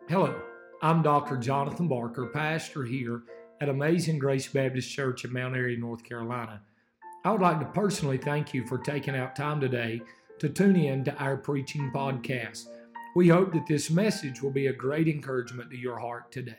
Hello, I'm Dr. Jonathan Barker, pastor here at Amazing Grace Baptist Church in Mount Airy, North Carolina. I would like to personally thank you for taking out time today to tune in to our preaching podcast. We hope that this message will be a great encouragement to your heart today.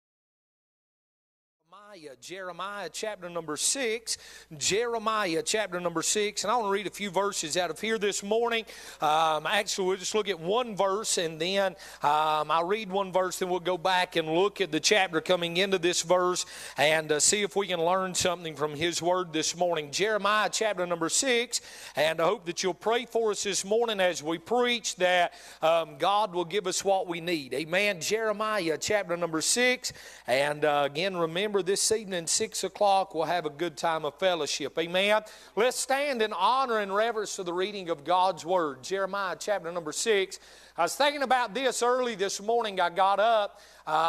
Jeremiah chapter number 6. Jeremiah chapter number 6. And I want to read a few verses out of here this morning. Actually, we'll just look at one verse and then I'll read one verse, then we'll go back and look at the chapter coming into this verse and see if we can learn something from His Word this morning. Jeremiah chapter number 6. And I hope that you'll pray for us this morning as we preach that God will give us what we need. Amen. Jeremiah chapter number 6. And again, remember this evening, 6 o'clock, we'll have a good time of fellowship. Amen. Let's stand in honor and reverence to the reading of God's Word. Jeremiah chapter number 6. I was thinking about this early this morning. I got up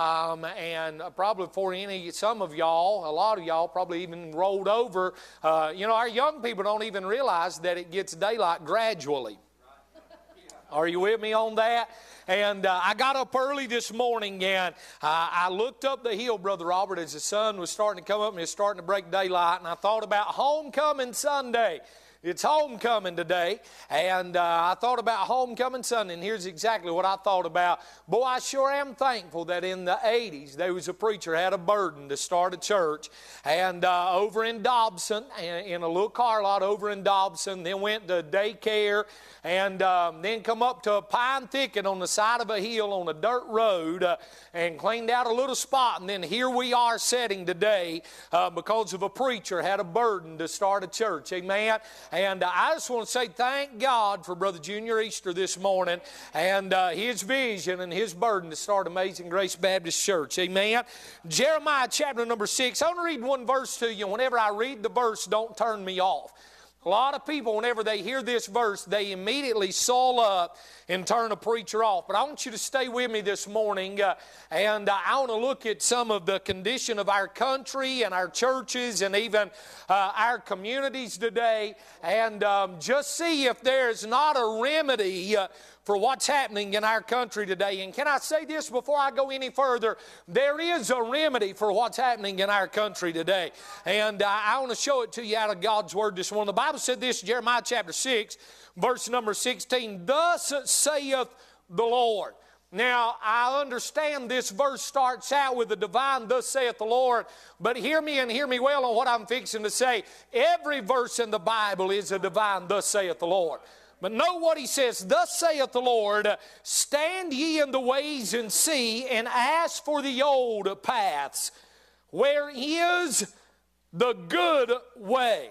and probably before some of y'all, a lot of y'all probably even rolled over. Our young people don't even realize that it gets daylight gradually. Are you with me on that? And I got up early this morning and I looked up the hill, Brother Robert, as the sun was starting to come up and it was starting to break daylight. And I thought about Homecoming Sunday. It's homecoming today, and I thought about Homecoming Sunday, and here's exactly what I thought about. Boy, I sure am thankful that in the 80s, there was a preacher had a burden to start a church, and over in Dobson, in a little car lot over in Dobson, then went to daycare, and then come up to a pine thicket on the side of a hill on a dirt road, and cleaned out a little spot, and then here we are sitting today because of a preacher had a burden to start a church. Amen. And I just want to say thank God for Brother Junior Easter this morning and his vision and his burden to start Amazing Grace Baptist Church. Amen. Jeremiah chapter number 6. I want to read one verse to you. Whenever I read the verse, don't turn me off. A lot of people, whenever they hear this verse, they immediately soul up and turn a preacher off. But I want you to stay with me this morning, and I want to look at some of the condition of our country and our churches and even our communities today, and just see if there's not a remedy for what's happening in our country today. And can I say this before I go any further? There is a remedy for what's happening in our country today. And I want to show it to you out of God's Word this morning. The Bible said this, Jeremiah chapter 6, verse number 16, "Thus saith the Lord." Now, I understand this verse starts out with the divine, "Thus saith the Lord," but hear me and hear me well on what I'm fixing to say. Every verse in the Bible is a divine, "Thus saith the Lord." But know what he says, "Thus saith the Lord, stand ye in the ways and see, and ask for the old paths, where is the good way."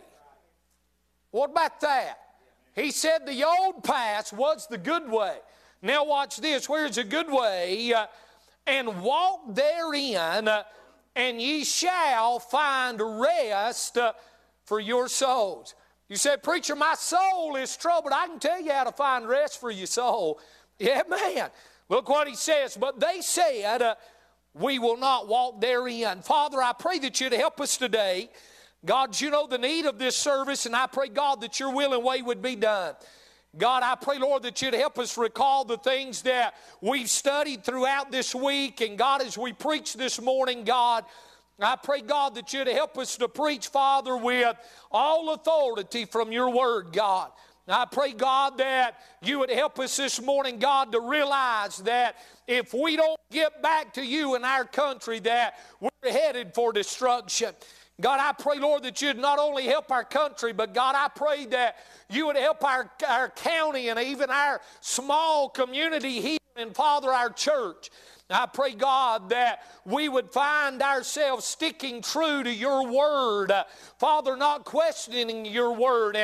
What about that? He said the old paths was the good way. Now watch this, "Where is the good way? And walk therein, and ye shall find rest for your souls." You said, "Preacher, my soul is troubled." I can tell you how to find rest for your soul. Yeah, man. Look what he says. "But they said, we will not walk therein." Father, I pray that you'd help us today. God, you know the need of this service, and I pray, God, that your will and way would be done. God, I pray, Lord, that you'd help us recall the things that we've studied throughout this week. And God, as we preach this morning, God, I pray, God, that you'd help us to preach, Father, with all authority from your word, God. I pray, God, that you would help us this morning, God, to realize that if we don't get back to you in our country, that we're headed for destruction. God, I pray, Lord, that you'd not only help our country, but God, I pray that you would help our county and even our small community here, and Father, our church. I pray, God, that we would find ourselves sticking true to your word. Father, not questioning your word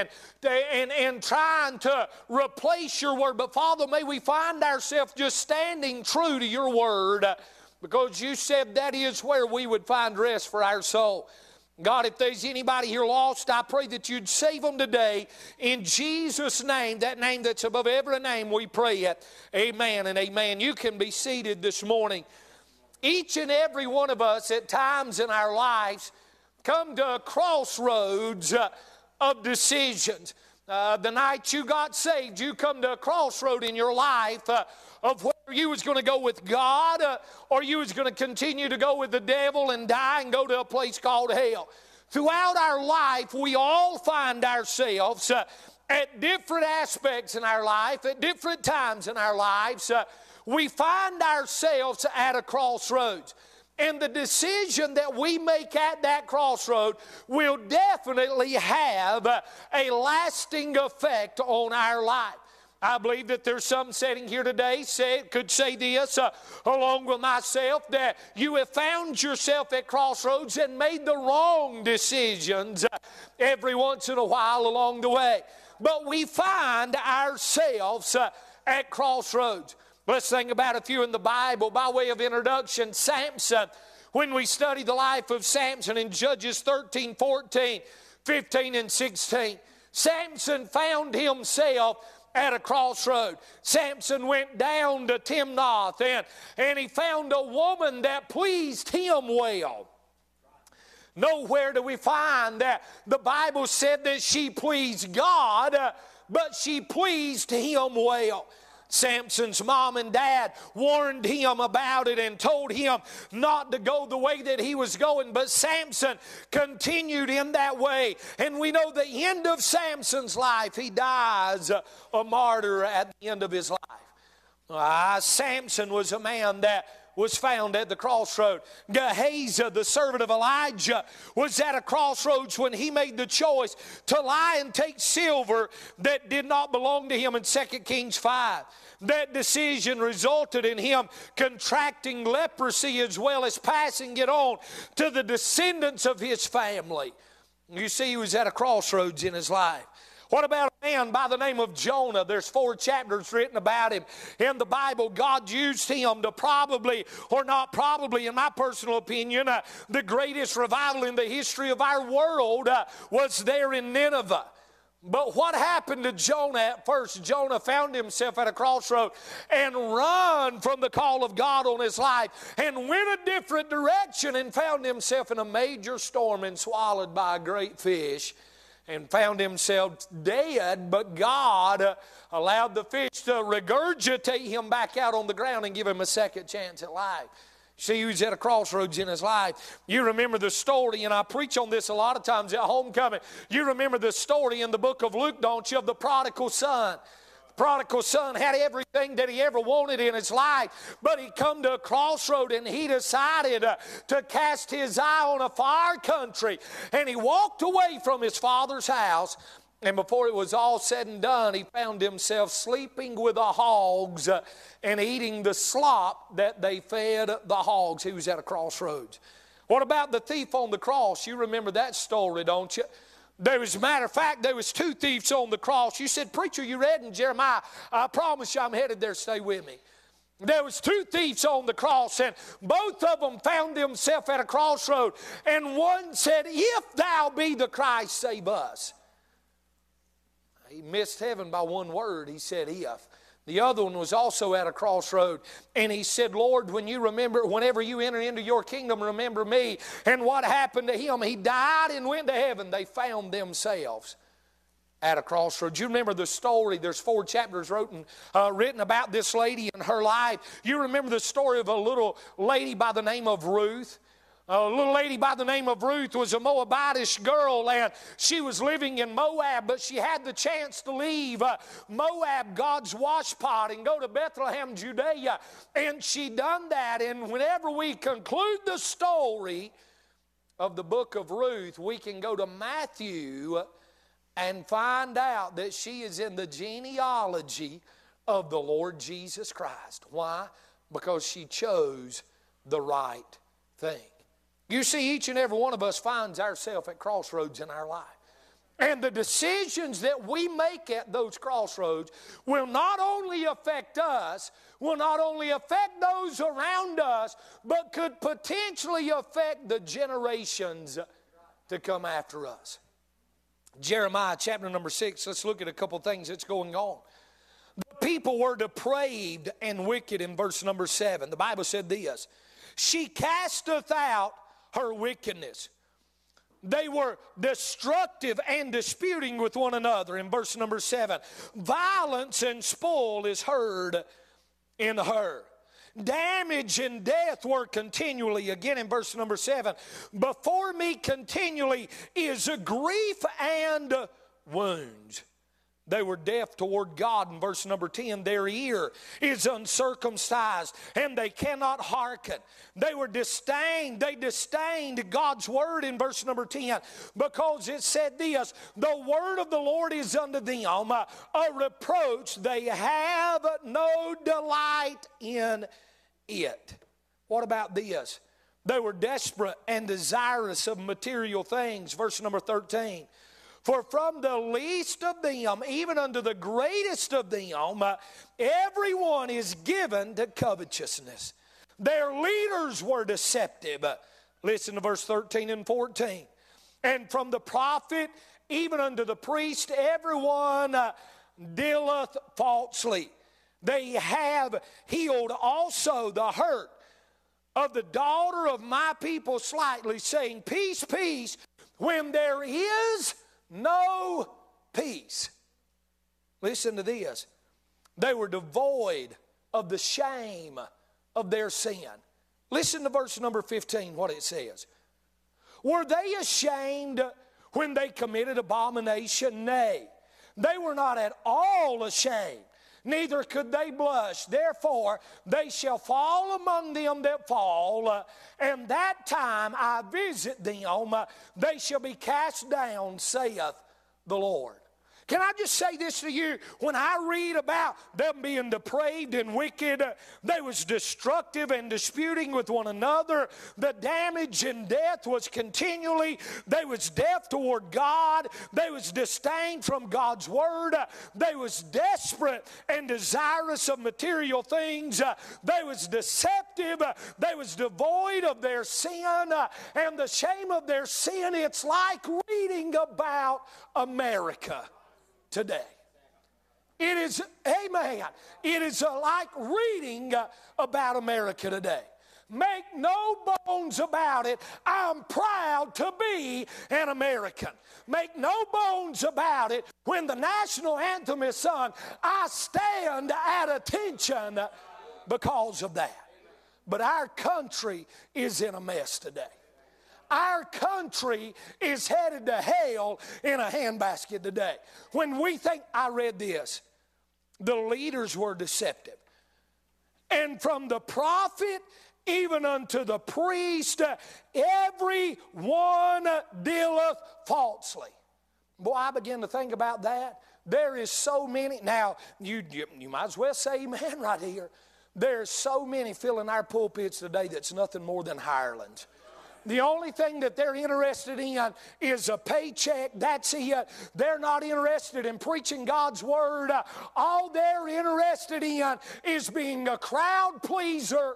and trying to replace your word. But Father, may we find ourselves just standing true to your word, because you said that is where we would find rest for our soul. God, if there's anybody here lost, I pray that you'd save them today. In Jesus' name, that name that's above every name, we pray it. Amen and amen. You can be seated this morning. Each and every one of us at times in our lives come to a crossroads of decisions. The night you got saved, you come to a crossroad in your life of whether you was going to go with God or you was going to continue to go with the devil and die and go to a place called hell. Throughout our life, we all find ourselves at different aspects in our life, at different times in our lives. We find ourselves at a crossroads. And the decision that we make at that crossroad will definitely have a lasting effect on our life. I believe that there's some sitting here today could say this along with myself, that you have found yourself at crossroads and made the wrong decisions every once in a while along the way. But we find ourselves at crossroads. Let's think about a few in the Bible. By way of introduction, Samson. When we study the life of Samson in Judges 13, 14, 15, and 16, Samson found himself at a crossroad. Samson went down to Timnath and he found a woman that pleased him well. Nowhere do we find that the Bible said that she pleased God, but she pleased him well. Samson's mom and dad warned him about it and told him not to go the way that he was going, but Samson continued in that way. And we know the end of Samson's life. He dies a martyr at the end of his life. Samson was a man that was found at the crossroad. Gehazi, the servant of Elijah, was at a crossroads when he made the choice to lie and take silver that did not belong to him in 2 Kings 5. That decision resulted in him contracting leprosy as well as passing it on to the descendants of his family. You see, he was at a crossroads in his life. What about a man by the name of Jonah? There's 4 chapters written about him in the Bible. God used him to probably, or not probably, in my personal opinion, the greatest revival in the history of our world was there in Nineveh. But what happened to Jonah at first? Jonah found himself at a crossroad and run from the call of God on his life and went a different direction and found himself in a major storm and swallowed by a great fish and found himself dead, but God allowed the fish to regurgitate him back out on the ground and give him a second chance at life. See, he was at a crossroads in his life. You remember the story, and I preach on this a lot of times at homecoming. You remember the story in the book of Luke, don't you, of the prodigal son. The prodigal son had everything that he ever wanted in his life, but he come to a crossroad and he decided to cast his eye on a far country, and he walked away from his father's house. And before it was all said and done, he found himself sleeping with the hogs and eating the slop that they fed the hogs. He was at a crossroads. What about the thief on the cross? You remember that story, don't you? As a matter of fact, there was 2 thieves on the cross. You said, preacher, you read in Jeremiah. I promise you I'm headed there. Stay with me. There was 2 thieves on the cross, and both of them found themselves at a crossroad. And one said, if thou be the Christ, save us. He missed heaven by one word. He said, if. The other one was also at a crossroad. And he said, Lord, whenever you enter into your kingdom, remember me. And what happened to him? He died and went to heaven. They found themselves at a crossroad. You remember the story. There's 4 chapters written about this lady and her life. You remember the story of a little lady by the name of Ruth. A little lady by the name of Ruth was a Moabitish girl, and she was living in Moab, but she had the chance to leave Moab, God's washpot, and go to Bethlehem, Judea. And she done that. And whenever we conclude the story of the book of Ruth, we can go to Matthew and find out that she is in the genealogy of the Lord Jesus Christ. Why? Because she chose the right thing. You see, each and every one of us finds ourselves at crossroads in our life. And the decisions that we make at those crossroads will not only affect us, will not only affect those around us, but could potentially affect the generations to come after us. Jeremiah chapter number 6, let's look at a couple things that's going on. The people were depraved and wicked in verse number 7. The Bible said this, she casteth out her wickedness. They were destructive and disputing with one another. In verse number 7, violence and spoil is heard in her. Damage and death were continually, again in verse number 7, before me continually is a grief and wounds. They were deaf toward God in verse number 10. Their ear is uncircumcised and they cannot hearken. They were disdained. They disdained God's word in verse number 10 because it said this, the word of the Lord is unto them a reproach. They have no delight in it. What about this? They were desperate and desirous of material things. Verse number 13. For from the least of them, even unto the greatest of them, everyone is given to covetousness. Their leaders were deceptive. Listen to verse 13 and 14. And from the prophet, even unto the priest, everyone dealeth falsely. They have healed also the hurt of the daughter of my people slightly, saying, peace, peace, when there is no peace. Listen to this. They were devoid of the shame of their sin. Listen to verse number 15, what it says. Were they ashamed when they committed abomination? Nay, they were not at all ashamed, neither could they blush. Therefore, they shall fall among them that fall, and that time I visit them, they shall be cast down, saith the Lord. Can I just say this to you? When I read about them being depraved and wicked, they was destructive and disputing with one another. The damage and death was continually. They was deaf toward God. They was disdained from God's word. They was desperate and desirous of material things. They was deceptive. They was devoid of their sin and the shame of their sin. It's like reading about America today. It is, amen, it is like reading about America today. Make no bones about it, I'm proud to be an American. Make no bones about it, when the national anthem is sung, I stand at attention because of that. But our country is in a mess today. Our country is headed to hell in a handbasket today. When we think, I read this, the leaders were deceptive. And from the prophet even unto the priest, every one dealeth falsely. Boy, I begin to think about that. There is so many. Now, you might as well say amen right here. There's so many filling our pulpits today that's nothing more than hirelings. The only thing that they're interested in is a paycheck. That's it. They're not interested in preaching God's word. All they're interested in is being a crowd pleaser.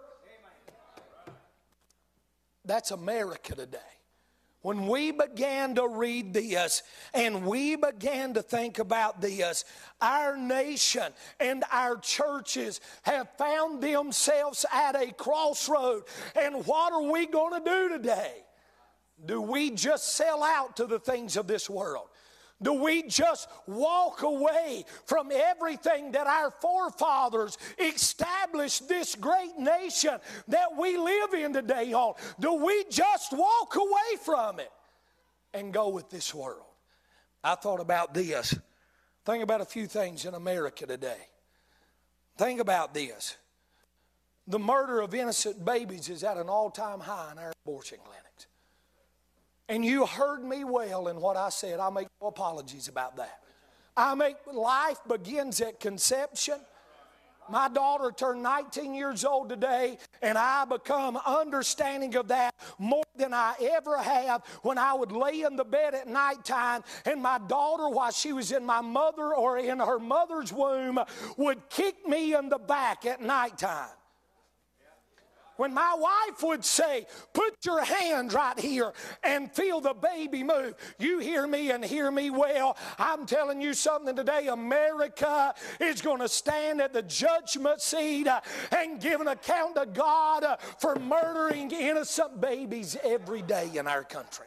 That's America today. When we began to read this and we began to think about this, our nation and our churches have found themselves at a crossroad. And what are we going to do today? Do we just sell out to the things of this world? Do we just walk away from everything that our forefathers established this great nation that we live in today on? Do we just walk away from it and go with this world? I thought about this. Think about a few things in America today. Think about this. The murder of innocent babies is at an all-time high in our abortion clinics. And you heard me well in what I said. I make no apologies about that. Life begins at conception. My daughter turned 19 years old today, and I become understanding of that more than I ever have when I would lay in the bed at nighttime, and my daughter, while she was in my mother or in her mother's womb, would kick me in the back at nighttime. When my wife would say, put your hand right here and feel the baby move. You hear me and hear me well. I'm telling you something today. America is going to stand at the judgment seat and give an account to God for murdering innocent babies every day in our country.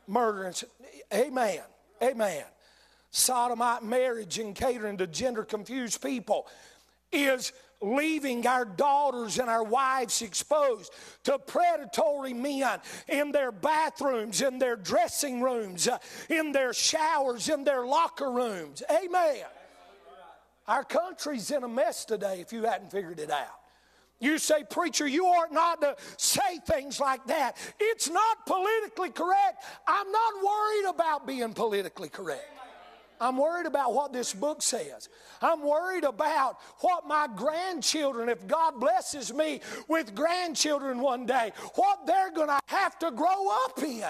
Murderance. Amen. Amen. Sodomite marriage and catering to gender confused people is leaving our daughters and our wives exposed to predatory men in their bathrooms, in their dressing rooms, in their showers, in their locker rooms. Amen. Our country's in a mess today if you hadn't figured it out. You say, preacher, you ought not to say things like that. It's not politically correct. I'm not worried about being politically correct. I'm worried about what this book says. I'm worried about what my grandchildren, if God blesses me with grandchildren one day, what they're going to have to grow up in.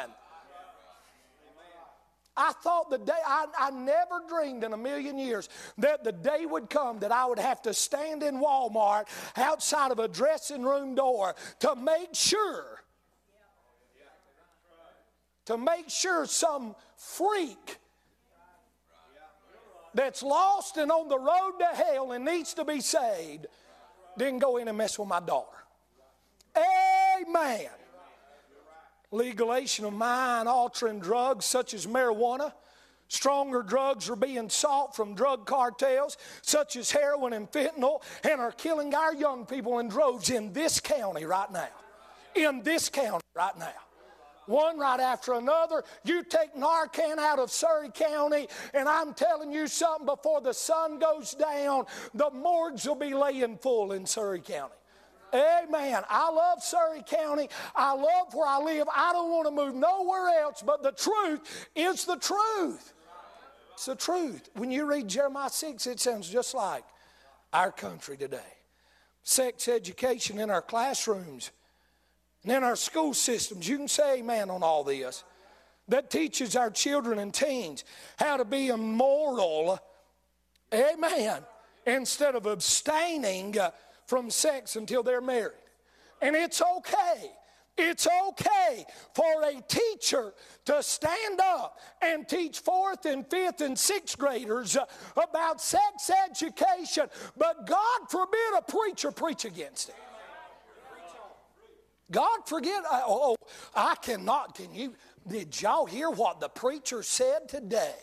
I thought the day, I never dreamed in a million years that the day would come that I would have to stand in Walmart outside of a dressing room door to make sure some freak that's lost and on the road to hell and needs to be saved didn't go in and mess with my daughter. Amen. Legalization of mind-altering drugs such as marijuana. Stronger drugs are being sought from drug cartels such as heroin and fentanyl and are killing our young people in droves in this county right now. In this county right now. One right after another. You take Narcan out of Surry County, and I'm telling you something, before the sun goes down, the morgues will be laying full in Surry County. Amen. I love Surry County. I love where I live. I don't want to move nowhere else, but the truth is the truth. It's the truth. When you read Jeremiah 6, it sounds just like our country today. Sex education in our classrooms and in our school systems. You can say amen on all this. That teaches our children and teens how to be immoral. Amen. Instead of abstaining from sex until they're married. And it's okay. It's okay for a teacher to stand up and teach 4th and 5th and 6th graders about sex education, but God forbid a preacher preach against it. God forget, I cannot, did y'all hear what the preacher said today?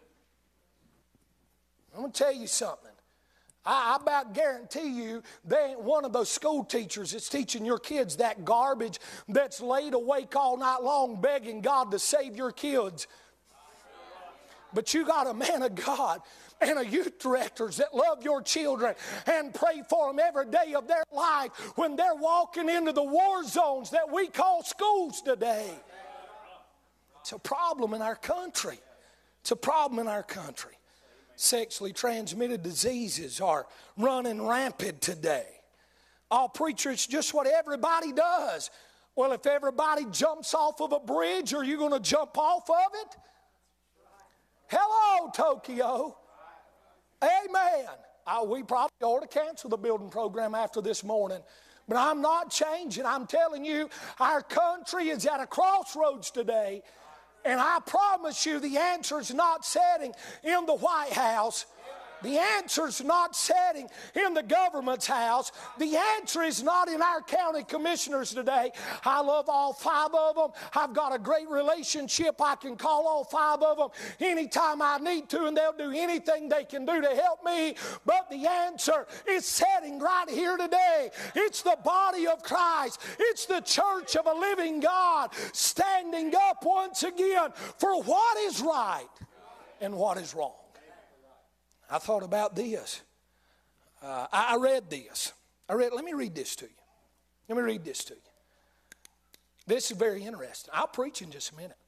I'm going to tell you something. I about guarantee you they ain't one of those school teachers that's teaching your kids that garbage that's laid awake all night long begging God to save your kids. But you got a man of God and a youth directors that love your children and pray for them every day of their life when they're walking into the war zones that we call schools today. It's a problem in our country. It's a problem in our country. Sexually transmitted diseases are running rampant today. Oh, preacher, it's just what everybody does. Well, if everybody jumps off of a bridge, are you going to jump off of it? Hello, Tokyo. Amen. We probably ought to cancel the building program after this morning. But I'm not changing. I'm telling you, our country is at a crossroads today. And I promise you the answer is not sitting in the White House. The answer is not sitting in the government's house. The answer is not in our county commissioners today. I love all 5 of them. I've got a great relationship. I can call all 5 of them anytime I need to, and they'll do anything they can do to help me. But the answer is sitting right here today. It's the body of Christ. It's the church of a living God standing up once again for what is right and what is wrong. I thought about this. I read this. Let me read this to you. Let me read this to you. This is very interesting. I'll preach in just a minute.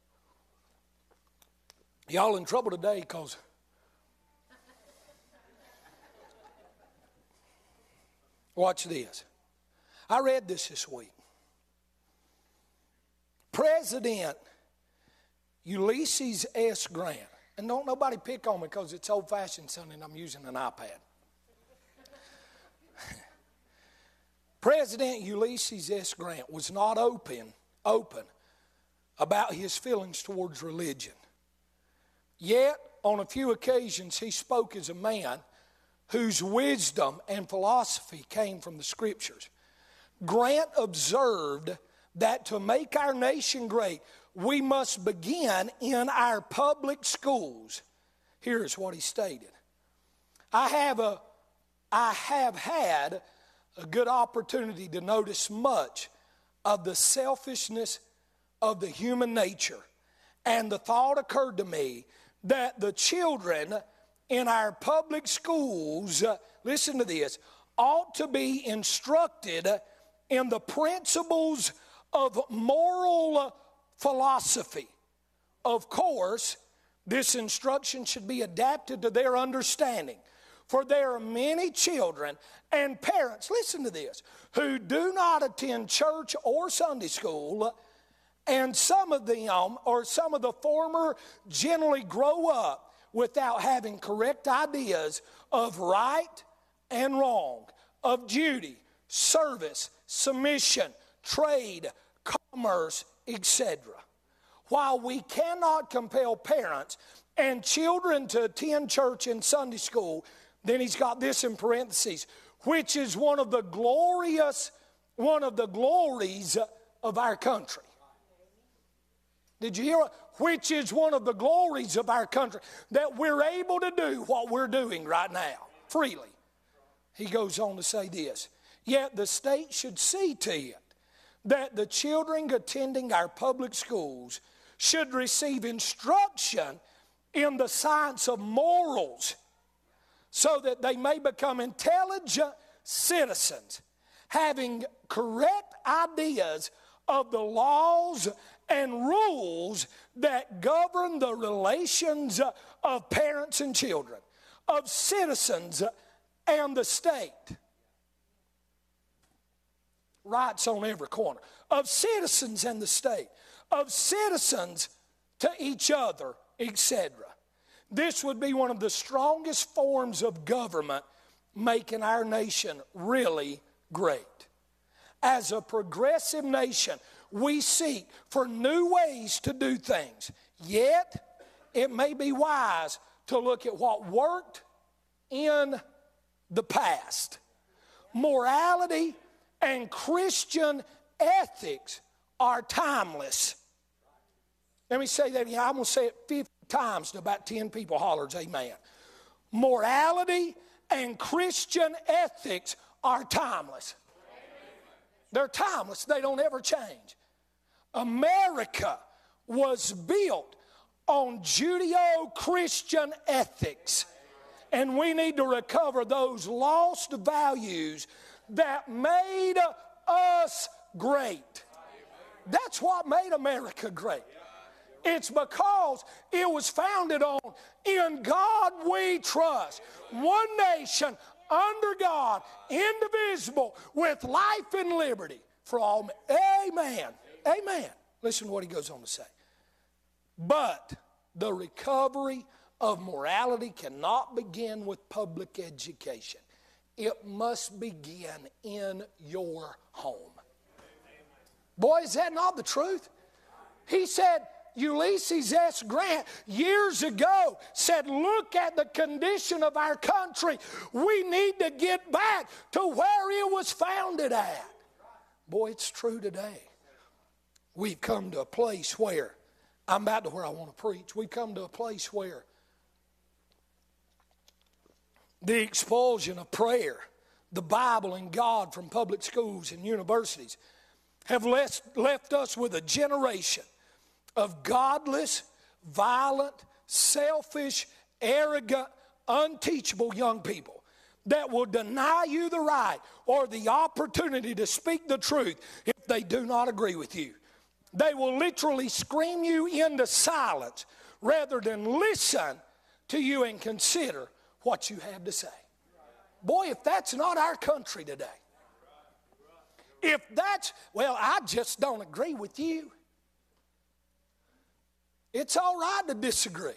Y'all in trouble today because watch this. I read this week. President Ulysses S. Grant. And don't nobody pick on me because it's old-fashioned, son, and I'm using an iPad. President Ulysses S. Grant was not open about his feelings towards religion. Yet, on a few occasions, he spoke as a man whose wisdom and philosophy came from the Scriptures. Grant observed that to make our nation great, we must begin in our public schools. Here's what he stated. I have had a good opportunity to notice much of the selfishness of the human nature. And the thought occurred to me that the children in our public schools, listen to this, ought to be instructed in the principles of moral philosophy. Of course, this instruction should be adapted to their understanding. For there are many children and parents, listen to this, who do not attend church or Sunday school, and some of them, or some of the former, generally grow up without having correct ideas of right and wrong, of duty, service, submission, trade, commerce, etc. While we cannot compel parents and children to attend church and Sunday school, then he's got this in parentheses, which is one of the glories of our country. Did you hear it? Which is one of the glories of our country, that we're able to do what we're doing right now, freely. He goes on to say this, yet the state should see to it that the children attending our public schools should receive instruction in the science of morals so that they may become intelligent citizens, having correct ideas of the laws and rules that govern the relations of parents and children, of citizens and the state. Rights on every corner. Of citizens and the state. Of citizens to each other, etc. This would be one of the strongest forms of government, making our nation really great. As a progressive nation, we seek for new ways to do things. Yet, it may be wise to look at what worked in the past. Morality and Christian ethics are timeless. Let me say that again. I'm going to say it 50 times to about 10 people hollers, amen. Morality and Christian ethics are timeless. They're timeless. They don't ever change. America was built on Judeo-Christian ethics. And we need to recover those lost values that made us great. That's what made America great. It's because it was founded on, in God we trust. One nation under God, indivisible, with life and liberty for all men. Amen. Amen. Listen to what he goes on to say. But the recovery of morality cannot begin with public education. It must begin in your home. Boy, is that not the truth? He said, Ulysses S. Grant years ago said, look at the condition of our country. We need to get back to where it was founded at. Boy, it's true today. We've come to a place where, I'm about to where I want to preach. We've come to a place where the expulsion of prayer, the Bible and God from public schools and universities have left us with a generation of godless, violent, selfish, arrogant, unteachable young people that will deny you the right or the opportunity to speak the truth if they do not agree with you. They will literally scream you into silence rather than listen to you and consider what you have to say. Boy, if that's not our country today. If that's, well, I just don't agree with you. It's all right to disagree.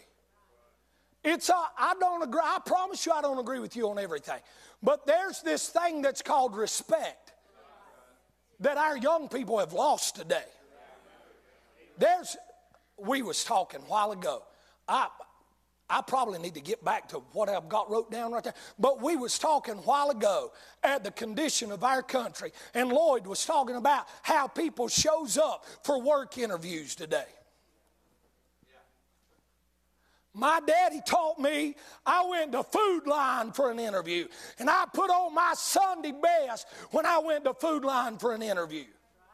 I don't agree. I promise you I don't agree with you on everything. But there's this thing that's called respect that our young people have lost today. We was talking a while ago. I probably need to get back to what I've got wrote down right there. But we was talking a while ago at the condition of our country, and Lloyd was talking about how people shows up for work interviews today. My daddy taught me, I went to Food Line for an interview, and I put on my Sunday best when I went to Food Line for an interview.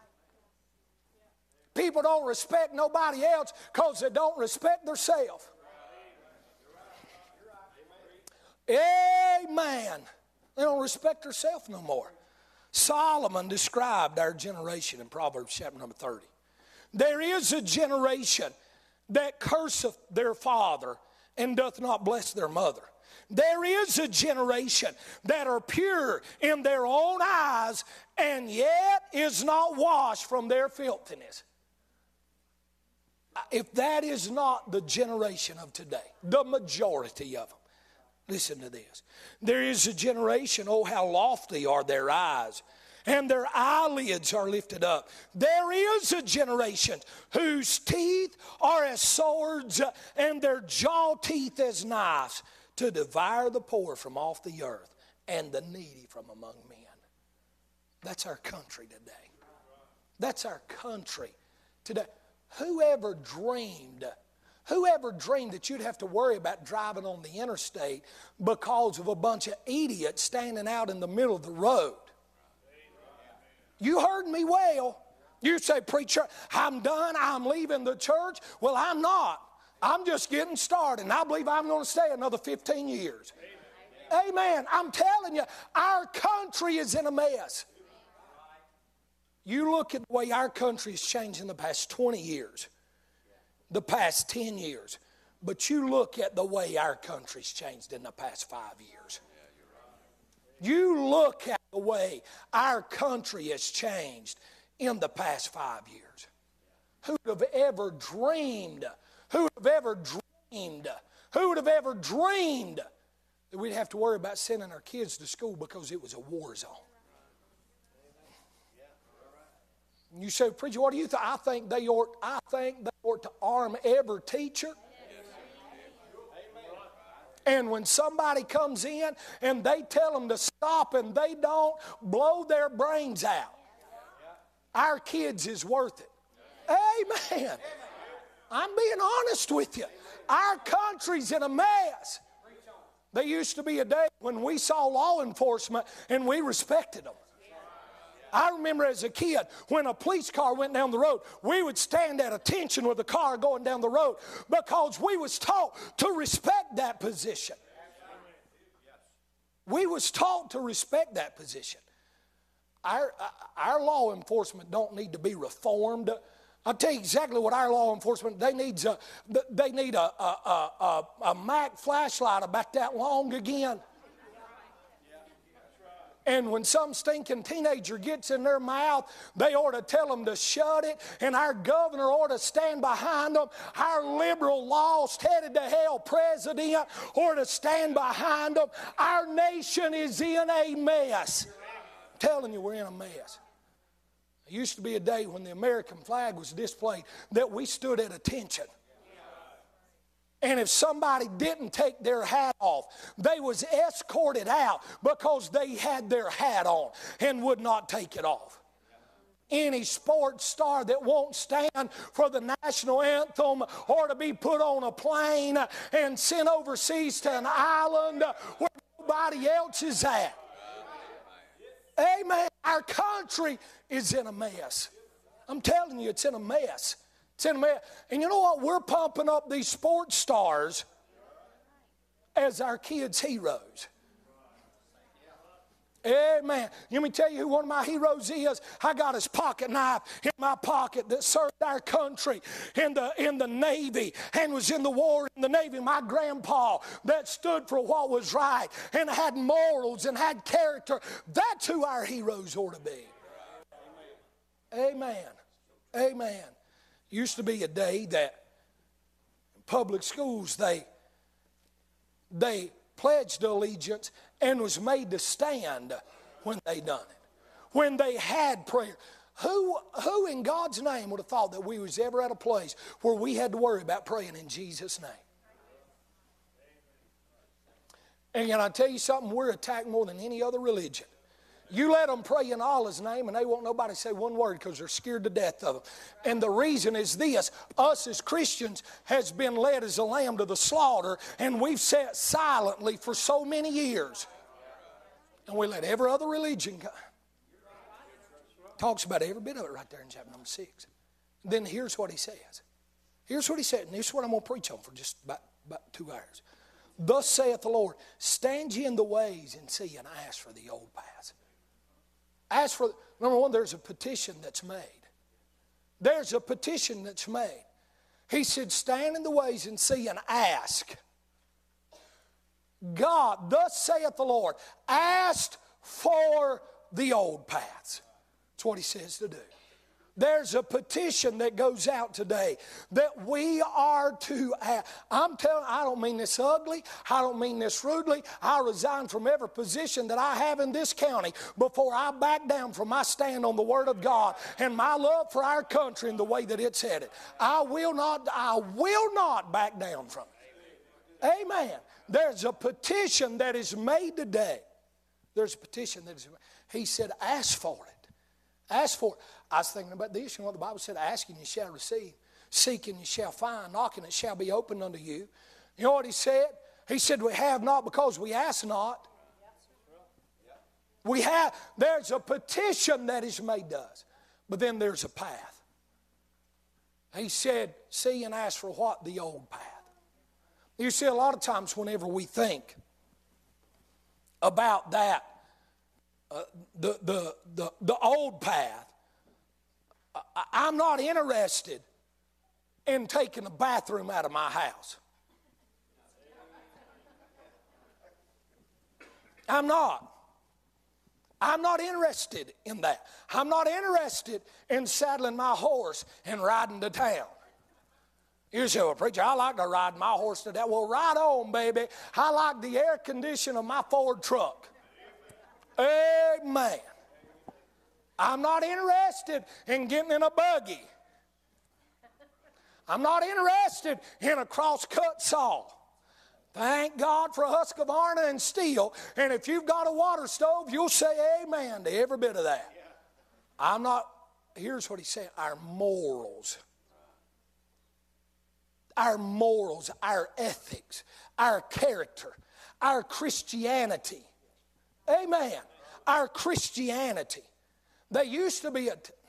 People don't respect nobody else because they don't respect themselves. Amen. They don't respect themselves no more. Solomon described our generation in Proverbs chapter number 30. There is a generation that curseth their father and doth not bless their mother. There is a generation that are pure in their own eyes and yet is not washed from their filthiness. If that is not the generation of today, the majority of them, listen to this. There is a generation, oh how lofty are their eyes, and their eyelids are lifted up. There is a generation whose teeth are as swords and their jaw teeth as knives, to devour the poor from off the earth and the needy from among men. That's our country today. That's our country today. Whoever dreamed that you'd have to worry about driving on the interstate because of a bunch of idiots standing out in the middle of the road? You heard me well. You say, preacher, I'm done, I'm leaving the church. Well, I'm not. I'm just getting started, and I believe I'm going to stay another 15 years. Amen. I'm telling you, our country is in a mess. You look at the way our country has changed in the past 20 years, the past 10 years, but you look at the way our country's changed in the past 5 years. You look at the way our country has changed in the past 5 years. Who would have ever dreamed? Who would have ever dreamed? Who would have ever dreamed that we'd have to worry about sending our kids to school because it was a war zone? You say, preacher, what do you think? I think they ought to arm every teacher. And when somebody comes in and they tell them to stop and they don't, blow their brains out. Our kids is worth it. Amen. I'm being honest with you. Our country's in a mess. There used to be a day when we saw law enforcement and we respected them. I remember as a kid, when a police car went down the road, we would stand at attention with the car going down the road because we was taught to respect that position. We was taught to respect that position. Our law enforcement don't need to be reformed. I'll tell you exactly what our law enforcement, they need a Mac flashlight about that long again. And when some stinking teenager gets in their mouth, they ought to tell them to shut it. And our governor ought to stand behind them. Our liberal, lost, headed to hell president ought to stand behind them. Our nation is in a mess. I'm telling you, we're in a mess. There used to be a day when the American flag was displayed that we stood at attention. And if somebody didn't take their hat off, they was escorted out because they had their hat on and would not take it off. Any sports star that won't stand for the national anthem or to be put on a plane and sent overseas to an island where nobody else is at. Amen. Our country is in a mess. I'm telling you, it's in a mess. And you know what? We're pumping up these sports stars as our kids' heroes. Amen. Let me tell you who one of my heroes is. I got his pocket knife in my pocket that served our country in the Navy and was in the war in the Navy. My grandpa that stood for what was right and had morals and had character. That's who our heroes ought to be. Amen. Amen. Used to be a day that in public schools they pledged allegiance and was made to stand when they done it. When they had prayer. Who in God's name would have thought that we was ever at a place where we had to worry about praying in Jesus' name? And can I tell you something? We're attacked more than any other religion. You let them pray in Allah's name and they won't nobody say one word because they're scared to death of them. And the reason is this: us as Christians has been led as a lamb to the slaughter, and we've sat silently for so many years. And we let every other religion go. Talks about every bit of it right there in chapter number 6. Then here's what he says. Here's what he said, and this is what I'm going to preach on for just about 2 hours. Thus saith the Lord, stand ye in the ways and see and ask for the old paths. Ask for, number one, there's a petition that's made. There's a petition that's made. He said, stand in the ways and see and ask. God, thus saith the Lord, ask for the old paths. That's what he says to do. There's a petition that goes out today that we are to ask. I'm telling you, I don't mean this ugly. I don't mean this rudely. I resign from every position that I have in this county before I back down from my stand on the Word of God and my love for our country and the way that it's headed. I will not back down from it. Amen. There's a petition that is made today. There's a petition that is made. He said, ask for it. Ask for it. I was thinking about this. You know what the Bible said? Asking you shall receive. Seeking you shall find. Knocking it shall be opened unto you. You know what he said? He said we have not because we ask not. We have. There's a petition that is made to us. But then there's a path. He said, see and ask for what? The old path. You see, a lot of times whenever we think about that, the old path, I'm not interested in taking a bathroom out of my house. I'm not. I'm not interested in that. I'm not interested in saddling my horse and riding to town. You say, well, preacher, I like to ride my horse to town. Well, ride on, baby. I like the air condition of my Ford truck. Amen. I'm not interested in getting in a buggy. I'm not interested in a cross-cut saw. Thank God for Husqvarna and steel. And if you've got a water stove, you'll say amen to every bit of that. I'm not, here's what he said, our morals, our ethics, our character, our Christianity. Amen. Our Christianity. There used to be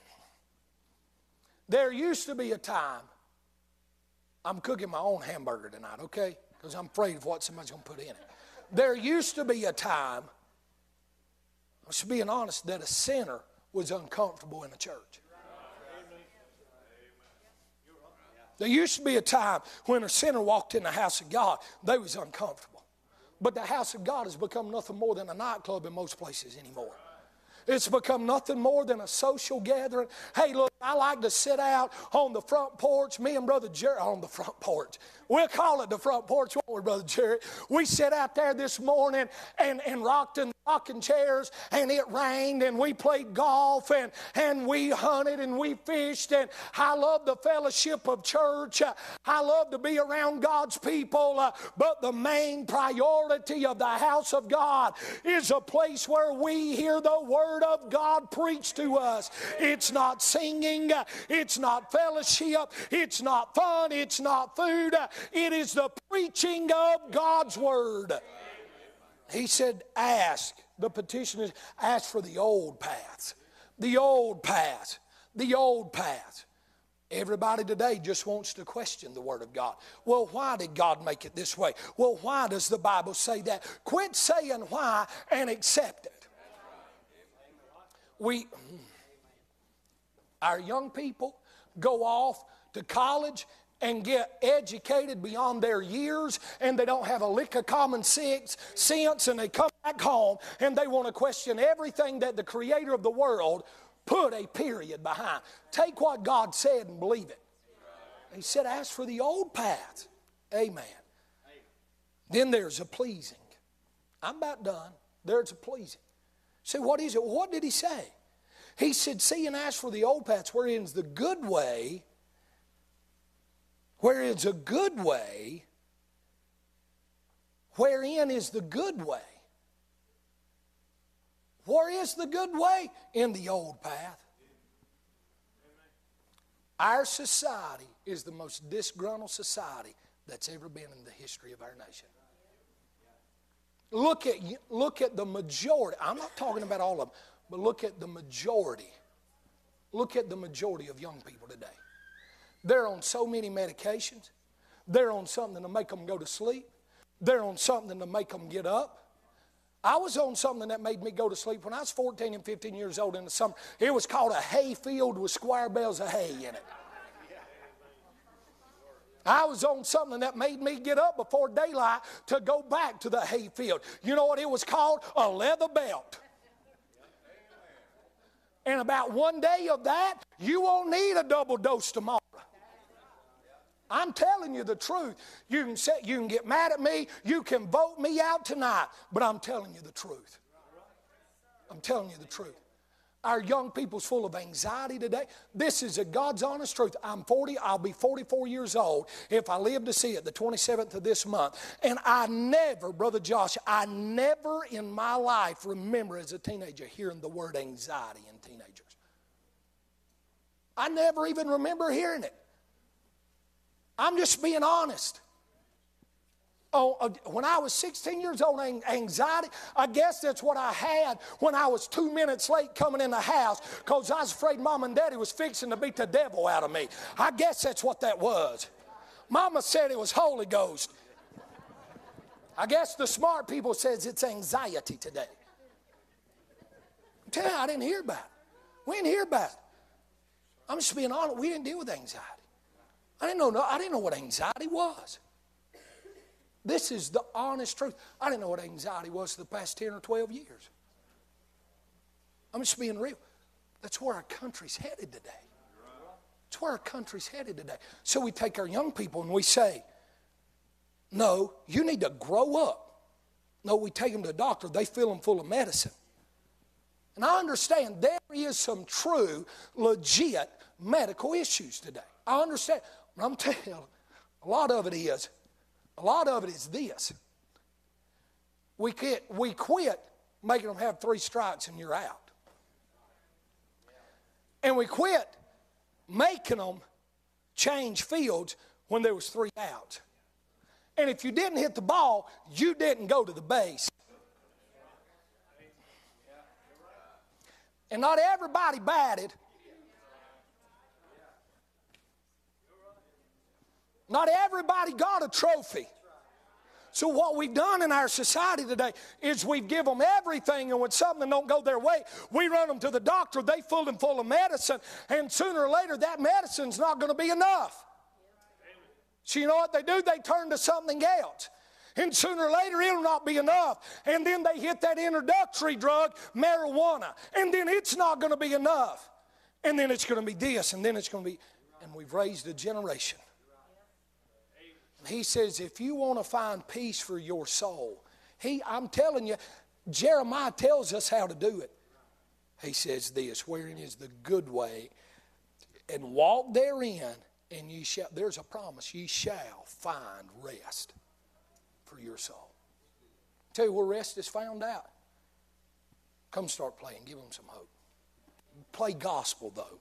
a time, I'm cooking my own hamburger tonight, okay? Because I'm afraid of what somebody's going to put in it. There used to be a time, I should being honest, that a sinner was uncomfortable in a church. There used to be a time when a sinner walked in the house of God, they was uncomfortable. But the house of God has become nothing more than a nightclub in most places anymore. It's become nothing more than a social gathering. Hey, look, I like to sit out on the front porch. Me and Brother Jerry on the front porch. We'll call it the front porch, won't we, Brother Jerry? We sat out there this morning and rocked in rocking chairs, and it rained, and we played golf, and we hunted, and we fished, and I love the fellowship of church. I love to be around God's people, but the main priority of the house of God is a place where we hear the Word of God preached to us. It's not singing, it's not fellowship, it's not fun, it's not food. It is the preaching of God's Word. He said, ask. The petition is ask for the old paths. The old paths. The old paths. Everybody today just wants to question the Word of God. Well, why did God make it this way? Well, why does the Bible say that? Quit saying why and accept it. Our young people go off to college and get educated beyond their years, and they don't have a lick of common sense, and they come back home and they want to question everything that the Creator of the world put a period behind. Take what God said and believe it. He said, ask for the old paths. Amen. Then there's a pleasing. I'm about done. There's a pleasing. Say, what is it? Well, what did he say? He said, see and ask for the old paths, wherein is the good way, where Wherein is the good way? Where is the good way? In the old path. Our society is the most disgruntled society that's ever been in the history of our nation. Look at the majority. I'm not talking about all of them, but look at the majority. Look at the majority of young people today. They're on so many medications. They're on something to make them go to sleep. They're on something to make them get up. I was on something that made me go to sleep when I was 14 and 15 years old in the summer. It was called a hay field with square bales of hay in it. I was on something that made me get up before daylight to go back to the hay field. You know what it was called? A leather belt. And about one day of that, you won't need a double dose tomorrow. I'm telling you the truth. You can get mad at me. You can vote me out tonight. But I'm telling you the truth. I'm telling you the truth. Our young people's full of anxiety today. This is a God's honest truth. I'm 40. I'll be 44 years old if I live to see it, the 27th of this month. And I never, Brother Josh, I never in my life remember as a teenager hearing the word anxiety in teenagers. I never even remember hearing it. I'm just being honest. When I was 16 years old, anxiety, I guess that's what I had when I was 2 minutes late coming in the house because I was afraid Mom and Daddy was fixing to beat the devil out of me. I guess that's what that was. Mama said it was Holy Ghost. I guess the smart people says it's anxiety today. I'm telling you, I didn't hear about it. We didn't hear about it. I'm just being honest. We didn't deal with anxiety. I didn't know what anxiety was. This is the honest truth. I didn't know what anxiety was for the past 10 or 12 years. I'm just being real. That's where our country's headed today. That's where our country's headed today. So we take our young people and we say, no, you need to grow up. No, we take them to the doctor. They fill them full of medicine. And I understand there is some true, legit medical issues today. I understand. But I'm telling you, a lot of it is this. We quit making them have 3 strikes and you're out. And we quit making them change fields when there was 3 outs. And if you didn't hit the ball, you didn't go to the base. And not everybody batted. Not everybody got a trophy. So what we've done in our society today is we've given them everything, and when something don't go their way, we run them to the doctor. They fill them full of medicine, and sooner or later that medicine's not going to be enough. So you know what they do? They turn to something else. And sooner or later it'll not be enough. And then they hit that introductory drug, marijuana. And then it's not going to be enough. And then it's going to be this, and then it's going to be... And we've raised a generation. He says, if you want to find peace for your soul, I'm telling you, Jeremiah tells us how to do it. He says this, wherein is the good way, and walk therein, and ye shall, there's a promise, ye shall find rest for your soul. Tell you where rest is found out. Come start playing, give them some hope. Play gospel though.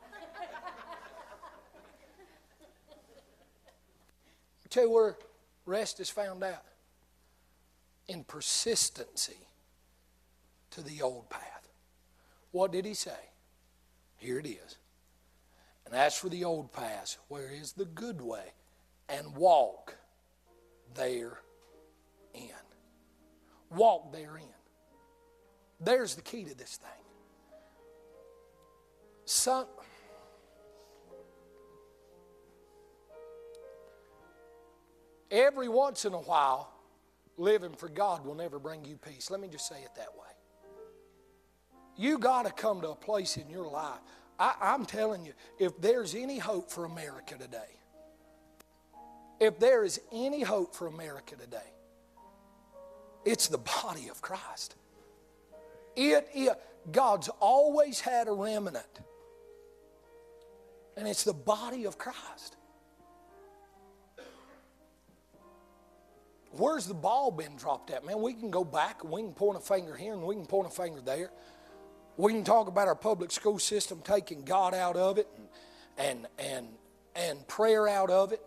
Tell you where rest is found out. In persistency to the old path. What did he say? Here it is. And as for the old path, where is the good way? And walk therein. Walk therein. There's the key to this thing. Every once in a while, living for God will never bring you peace. Let me just say it that way. You got to come to a place in your life. I'm telling you, if there's any hope for America today, if there is any hope for America today, it's the body of Christ. God's always had a remnant. And it's the body of Christ. Where's the ball been dropped at? Man, we can go back and we can point a finger here and we can point a finger there. We can talk about our public school system taking God out of it and prayer out of it.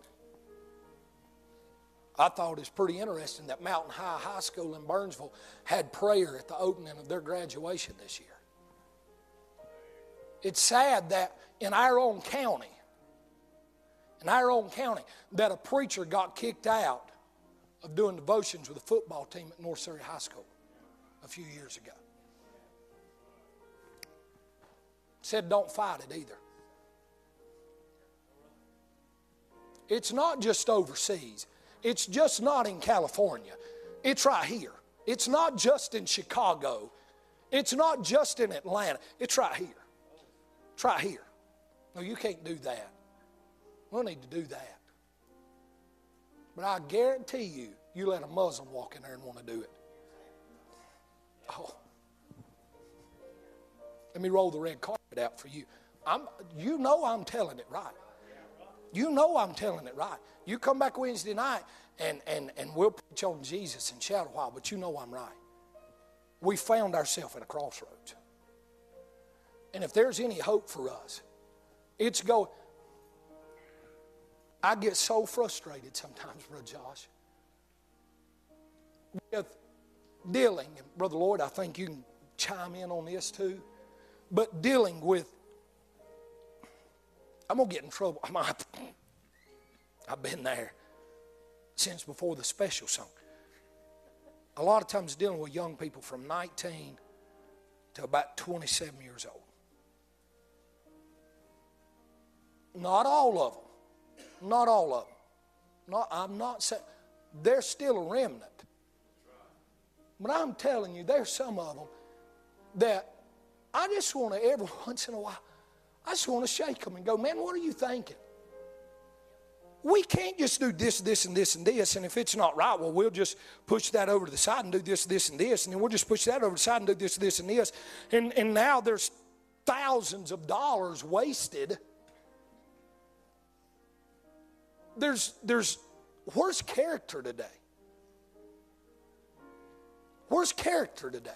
I thought it was pretty interesting that Mountain High School in Burnsville had prayer at the opening of their graduation this year. It's sad that in our own county, that a preacher got kicked out of doing devotions with a football team at North Surrey High School a few years ago. Said don't fight it either. It's not just overseas. It's just not in California. It's right here. It's not just in Chicago. It's not just in Atlanta. It's right here. It's right here. No, you can't do that. We'll need to do that. But I guarantee you, you let a Muslim walk in there and want to do it. Oh. Let me roll the red carpet out for you. You know I'm telling it right. You know I'm telling it right. You come back Wednesday night and we'll preach on Jesus and shout a while, but you know I'm right. We found ourselves at a crossroads. And if there's any hope for us, it's go. I get so frustrated sometimes, Brother Josh, with dealing, and Brother Lloyd, I think you can chime in on this too, but dealing with, I'm going to get in trouble. I've been there since before the special song. A lot of times dealing with young people from 19 to about 27 years old. Not all of them. Not all of them. I'm not saying, there's still a remnant. But I'm telling you, there's some of them that I just want to, every once in a while, I just want to shake them and go, man, what are you thinking? We can't just do this, this, and this, and this, and if it's not right, well, we'll just push that over to the side and do this, this, and this, and then we'll just push that over to the side and do this, this, and this. And now there's thousands of dollars wasted. Where's character today? Where's character today?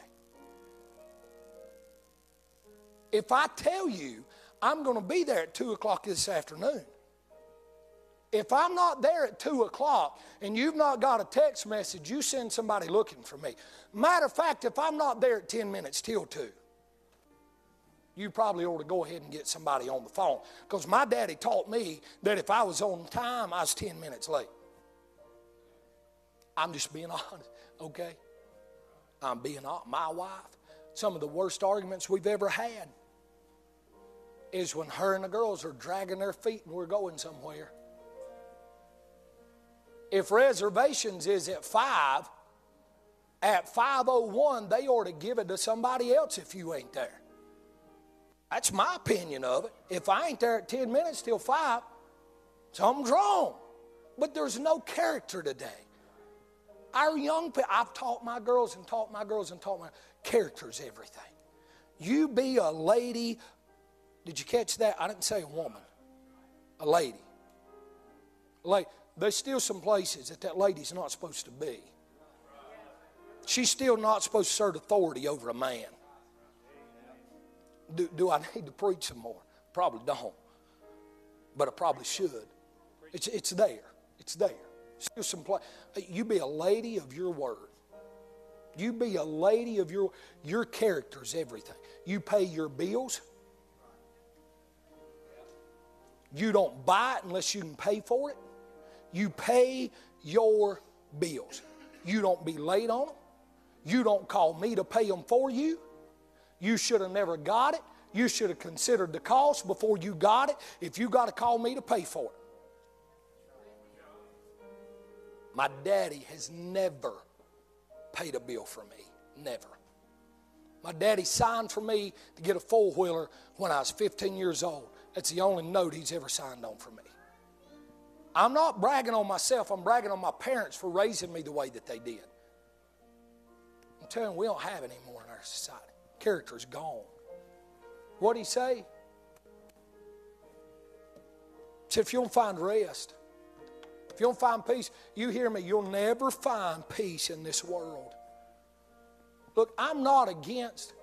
If I tell you I'm going to be there at 2 o'clock this afternoon, if I'm not there at 2 o'clock and you've not got a text message, you send somebody looking for me. Matter of fact, if I'm not there at 10 minutes till 2, you probably ought to go ahead and get somebody on the phone. Because my daddy taught me that if I was on time, I was 10 minutes late. I'm just being honest, okay? I'm being honest. My wife, some of the worst arguments we've ever had is when her and the girls are dragging their feet and we're going somewhere. If reservations is at 5, at 5:01, they ought to give it to somebody else if you ain't there. That's my opinion of it. If I ain't there at 10 minutes till 5, something's wrong. But there's no character today. Our young people, I've taught my girls and taught my girls and taught my character's everything. You be a lady. Did you catch that? I didn't say a woman. A lady. Like, there's still some places that lady's not supposed to be. She's still not supposed to assert authority over a man. Do I need to preach some more? Probably don't. But I probably should. It's there. It's there. Still some place. You be a lady of your word. You be a lady of your character's everything. You pay your bills. You don't buy it unless you can pay for it. You pay your bills. You don't be late on them. You don't call me to pay them for you. You should have never got it. You should have considered the cost before you got it if you got to call me to pay for it. My daddy has never paid a bill for me. Never. My daddy signed for me to get a four-wheeler when I was 15 years old. That's the only note he's ever signed on for me. I'm not bragging on myself. I'm bragging on my parents for raising me the way that they did. I'm telling you, we don't have it anymore in our society. Character's gone. What'd he say? He said, if you don't find rest, If you don't find peace, you hear me, you'll never find peace in this world. Look, I'm not against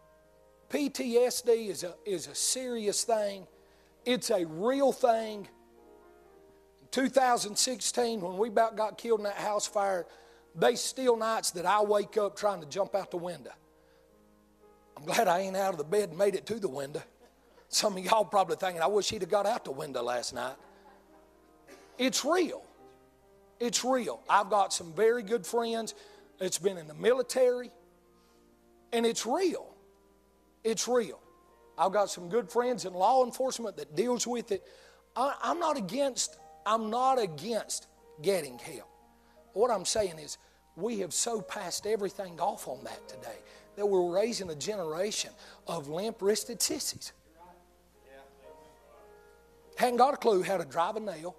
PTSD is a serious thing. It's a real thing. In 2016, when we about got killed in that house fire, there's still nights that I wake up trying to jump out the window. I'm glad I ain't out of the bed and made it to the window. Some of y'all probably thinking, I wish he'd have got out the window last night. It's real. It's real. I've got some very good friends that's been in the military, and it's real. It's real. I've got some good friends in law enforcement that deals with it. I'm not against getting help. What I'm saying is we have so passed everything off on that today that we're raising a generation of limp-wristed sissies. Hadn't got a clue how to drive a nail.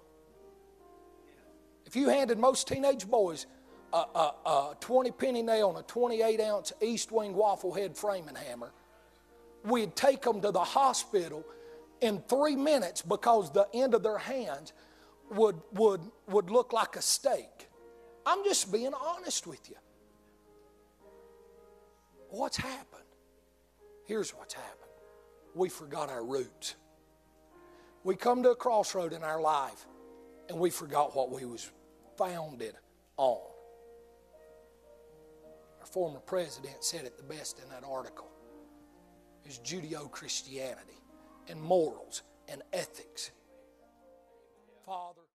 If you handed most teenage boys a 20-penny nail and a 28-ounce East Wing waffle head framing hammer, we'd take them to the hospital in 3 minutes because the end of their hands would look like a steak. I'm just being honest with you. What's happened? Here's what's happened. We forgot our roots. We come to a crossroad in our life and we forgot what we was founded on. Our former president said it the best in that article. Is Judeo-Christianity and morals and ethics. Father,